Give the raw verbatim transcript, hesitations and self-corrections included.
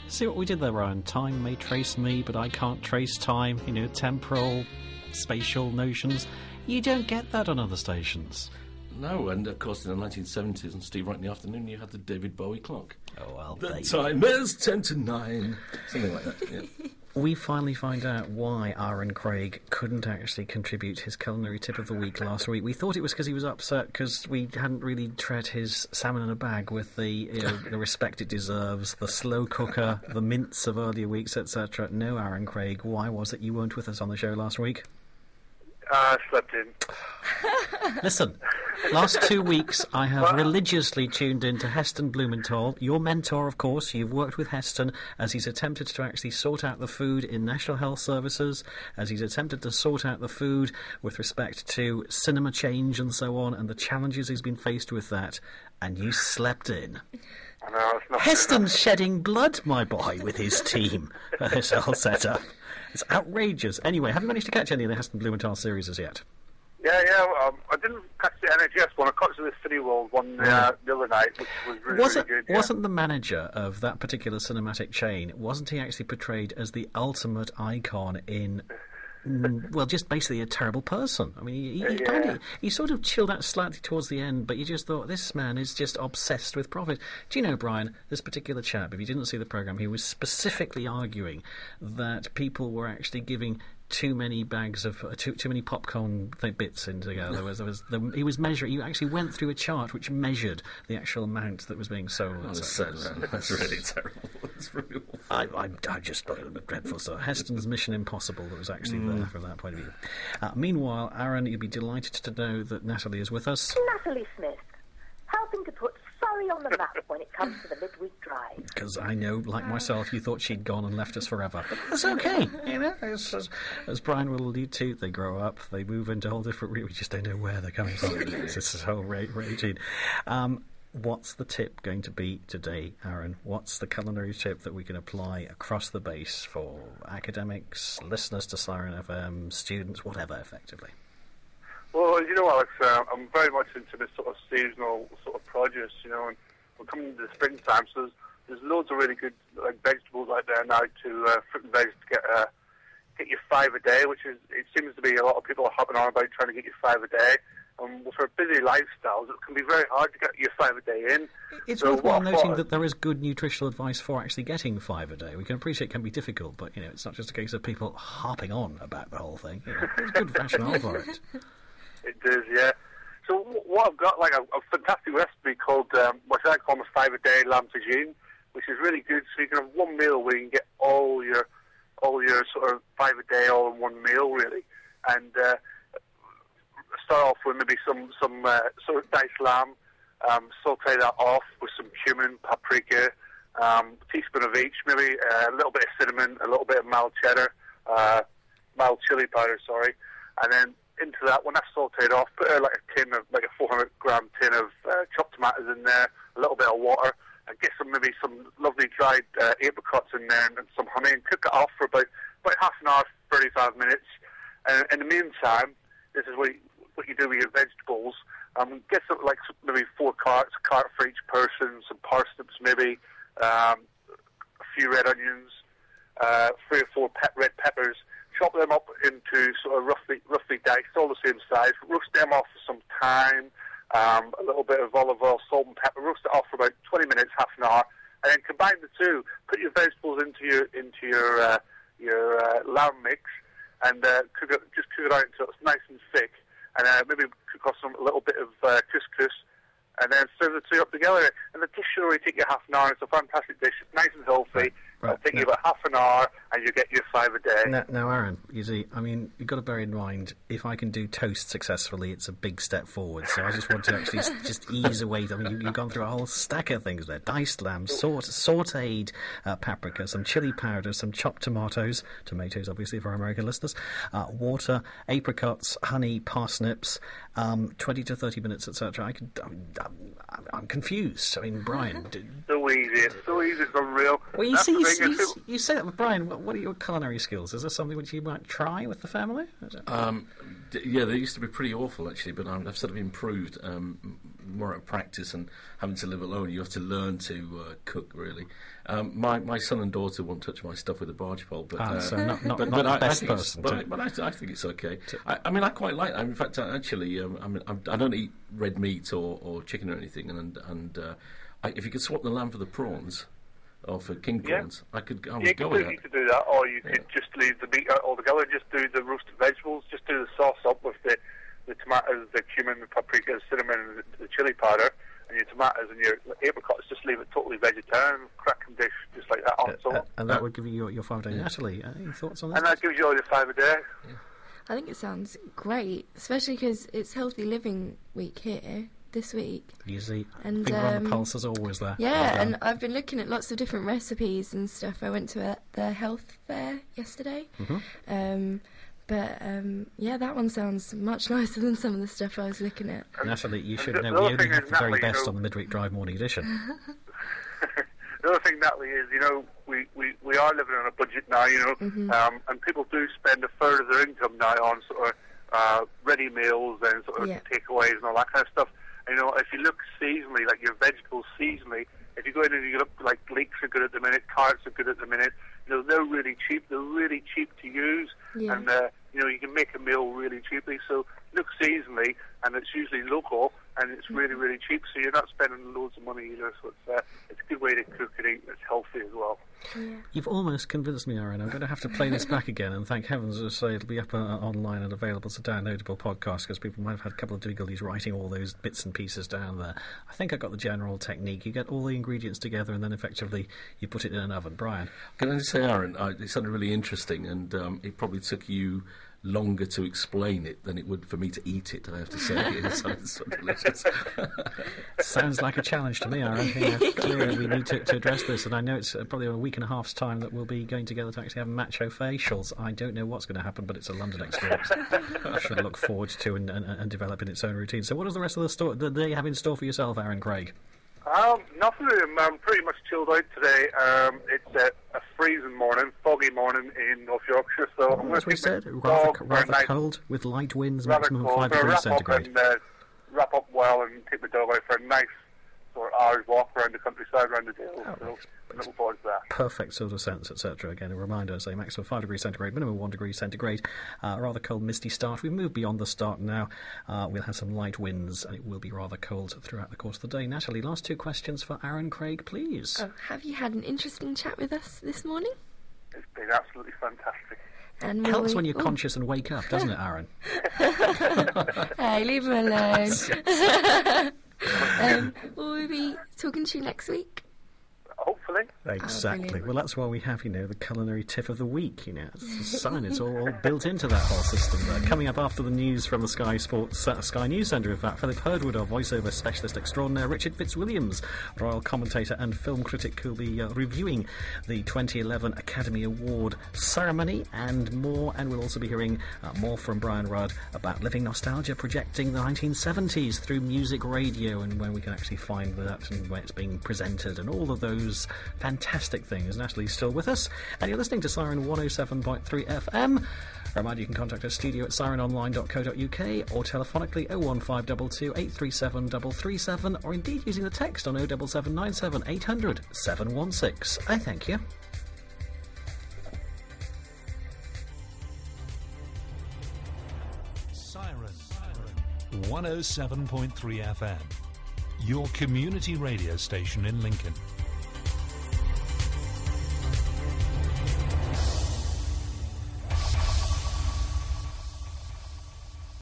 See what we did there, Ryan? Time may trace me, but I can't trace time. You know, temporal, spatial notions. You don't get that on other stations. No, and of course in the nineteen seventies on Steve Wright in the Afternoon, you had the David Bowie clock. Oh, well, The they... time is ten to nine. Something like that, yeah. We finally find out why Aaron Craig couldn't actually contribute his culinary tip of the week last week. We thought it was because he was upset because we hadn't really tread his salmon in a bag with the, you know, the respect it deserves, the slow cooker, the mints of earlier weeks, et cetera. No, Aaron Craig, why was it you weren't with us on the show last week? Uh, I slept in. Listen, last two weeks I have religiously tuned in to Heston Blumenthal, your mentor, of course. You've worked with Heston as he's attempted to actually sort out the food in National Health Services, as he's attempted to sort out the food with respect to cinema change and so on, and the challenges he's been faced with that, and you slept in. I know, it's not Heston's shedding blood, my boy, with his team for this whole setup. It's outrageous. Anyway, have you managed to catch any of the Heston Blumenthal series as yet? Yeah, yeah. Um, I didn't catch the N H S one. I caught the City World one uh, the other night, which was really, was really it, good. Yeah. Wasn't the manager of that particular cinematic chain, wasn't he actually portrayed as the ultimate icon in... Mm, well, just basically a terrible person. I mean, he, he, Yeah. kind of, he sort of chilled out slightly towards the end, but you just thought, this man is just obsessed with profit. Do you know, Brian, this particular chap, if you didn't see the programme, he was specifically arguing that people were actually giving too many bags of uh, too too many popcorn th- bits in together. There was there was there, he was measuring. He actually went through a chart which measured the actual amount that was being sold. Oh, that's so, sad, man. That's really terrible. That's really awful. I, I, I just thought it was dreadful. So Heston's Mission Impossible that was actually mm. there from that point of view. Uh, meanwhile, Aaron, you'd be delighted to know that Natalie is with us. Natalie Smith, helping to put Surrey on the map when it comes to the midweek drive. Because I know, like myself, you thought she'd gone and left us forever. But that's okay, you know. As, as, as Brian will allude to, they grow up, they move into a whole different route. We just don't know where they're coming from. It's this whole ra- routine. Um, what's the tip going to be today, Aaron? What's the culinary tip that we can apply across the base for academics, listeners to Siren F M, students, whatever, effectively? Well, you know, Alex, uh, I'm very much into this sort of seasonal sort of produce, you know, and we're coming into the springtime, so there's, there's loads of really good like vegetables out there now to uh, fruit and veg to get uh, get you five a day, which is it seems to be a lot of people are hopping on about trying to get you five a day. Um, for busy lifestyles, it can be very hard to get your five a day in. It's so worthwhile noting thought, that there is good nutritional advice for actually getting five a day. We can appreciate it can be difficult, but you know, it's not just a case of people harping on about the whole thing. You know, there's good rationale for it. It is, yeah. So what I've got, like a, a fantastic recipe called, um, what I call a five a day lamb tagine, which is really good. So you can have one meal where you can get all your, all your sort of five a day all in one meal, really. And uh, start off with maybe some some uh, sort of diced lamb, um, saute that off with some cumin, paprika, um, a teaspoon of each, maybe uh, a little bit of cinnamon, a little bit of mild cheddar, uh, mild chili powder, sorry, and then into that, when that's sauteed off, put uh, like a tin of, like a four hundred gram tin of uh, chopped tomatoes in there, a little bit of water, and get some maybe some lovely dried uh, apricots in there and, and some honey, and cook it off for about about half an hour, thirty-five minutes. And in the meantime, this is what you, what you do with your vegetables. Um, get some like maybe four carts, a cart for each person, some parsnips maybe, um, a few red onions, uh, three or four pe- red peppers. Chop them up into sort of roughly roughly diced, all the same size. Roast them off for some time, um, a little bit of olive oil, salt and pepper. Roast it off for about twenty minutes, half an hour, and then combine the two. Put your vegetables into your into your uh, your uh, lamb mix, and uh, cook it, just cook it out until it's nice and thick. And uh, maybe cook off some a little bit of uh, couscous, and then serve the two up together. And the dish should only take you half an hour. It's a fantastic dish. It's nice and healthy. Right. Right. It'll take No. you about half an hour, and you get your five a day. Now, now, Aaron, you see, I mean, you've got to bear in mind, if I can do toast successfully, it's a big step forward. So I just want to actually s- just ease away. I mean, you, you've gone through a whole stack of things there. Diced lamb, saute, sauteed uh, paprika, some chili powder, some chopped tomatoes, tomatoes obviously for our American listeners, uh, water, apricots, honey, parsnips, um, twenty to thirty minutes, et cetera. I could, I mean, I'm, I'm confused. I mean, Brian... Do, So easy. It's so easy. It's unreal. well, you That's see, the you, thing, you, it's- you say that, but Brian, what, what are your culinary skills? Is there something which you might try with the family? Is it- Um, d- yeah, they used to be pretty awful actually, but um, I've sort of improved. Um, more out of practice and having to live alone. You have to learn to uh, cook, really. Um, my my son and daughter won't touch my stuff with a barge pole, but Ah, uh, so not, not, but, not but the I, I best think it's, person. but, to- I, but I, I think it's okay. I, I mean, I quite like. In fact, I actually, um, I mean, I'm, I don't eat red meat or, or chicken or anything, and and uh, I, if you could swap the lamb for the prawns, or for king Yeah. prawns, I could. I would You go with completely that. could do that, or you could just leave the meat out altogether. Just do the roasted vegetables. Just do the sauce up with the the tomatoes, the cumin, the paprika, cinnamon, and the, the chili powder, and your tomatoes and your apricots. Just leave it totally vegetarian, cracking dish, just like that on its own. Uh, and that would give you your, your five-day. Natalie, uh, any thoughts on this? And that gives you all your five a day. I think it sounds great, especially because it's Healthy Living Week here this week. You see, And, finger on the um, pulse is always there. Yeah, Well done. and I've been looking at lots of different recipes and stuff. I went to a, the health fair yesterday. Mhm. Um, but um, yeah, that one sounds much nicer than some of the stuff I was looking at. Natalie, you and should the- know the we other only thing have is, the very Natalie, you best know- on the Midweek Drive Morning Edition. The other thing, Natalie, is, you know, we, we, we are living on a budget now, you know, Mhm. um, and people do spend a third of their income now on sort of uh, ready meals and sort of Yeah. takeaways and all that kind of stuff. And, you know, if you look seasonally, like your vegetables seasonally, if you go in and you look, like leeks are good at the minute, carrots are good at the minute, you know, they're really cheap. They're really cheap to use. Yeah. And, uh, you know, you can make a meal really cheaply. So look seasonally, and it's usually local, and it's really, really cheap. So you're not spending loads of money either. So it's, uh, it's a good way to cook and eat. It's healthy as well. Yeah. You've almost convinced me, Aaron. I'm going to have to play this back again, and thank heavens, as I say, it'll be up uh, online and available as a downloadable podcast, because people might have had a couple of difficulties writing all those bits and pieces down there. I think I got the general technique. You get all the ingredients together, and then effectively you put it in an oven. Brian? Can I just say, Aaron, uh, it sounded really interesting, and um, it probably took you longer to explain it than it would for me to eat it, I have to say. It sounds so delicious. Sounds like a challenge to me, Aaron. Yeah, clearly we need to, to address this, and I know it's uh, probably a week and a half's time that we'll be going together to actually have macho facials. I don't know what's going to happen, but it's a London experience I should look forward to and, and, and develop in its own routine. So what does the rest of the, store, the day have in store for yourself, Aaron Craig? Um, nothing really. I'm pretty much chilled out today. Um, it's a, a freezing morning, foggy morning in North Yorkshire. So I'm going As to we keep my said, rather, dog for a rather nice- cold, with light winds, rather maximum cold. five So degrees wrap centigrade. Up and, uh, wrap up well and take my dog out for a nice sort of hour's walk around the countryside, around the Dale. Oh, so nice. I'm looking forward to that. Perfect sort of sense, et cetera. Again, a reminder, say maximum five degrees centigrade, minimum one degree centigrade. Uh, rather cold, misty start. We've moved beyond the start now. Uh, we'll have some light winds, and it will be rather cold throughout the course of the day. Natalie, last two questions for Aaron Craig, please. Oh, have you had an interesting chat with us this morning? It's been absolutely fantastic. And will Helps we- when you're Ooh. conscious and wake up, doesn't it, Aaron? Hey, leave him alone. um, will we be talking to you next week? Hopefully. Exactly. brilliant. Well, that's why we have, you know, the culinary tip of the week, you know. It's a sign. It's all, all built into that whole system there. Coming up after the news from the Sky Sports, uh, Sky News Centre, in fact, Philip Herdwood, our voiceover specialist extraordinaire, Richard Fitzwilliams, royal commentator and film critic, who'll be uh, reviewing the twenty eleven Academy Award ceremony and more. And we'll also be hearing uh, more from Brian Rudd about living nostalgia, projecting the nineteen seventies through music radio, and when we can actually find that and where it's being presented and all of those fantastic things. Natalie's still with us, and you're listening to Siren one oh seven point three F M. Reminder, you can contact us studio at siren online dot co dot U K or telephonically oh one five two two, eight three seven, three three seven, or indeed using the text on oh seven seven nine seven, eight hundred, seven one six. I thank you. Siren one oh seven point three F M, your community radio station in Lincoln.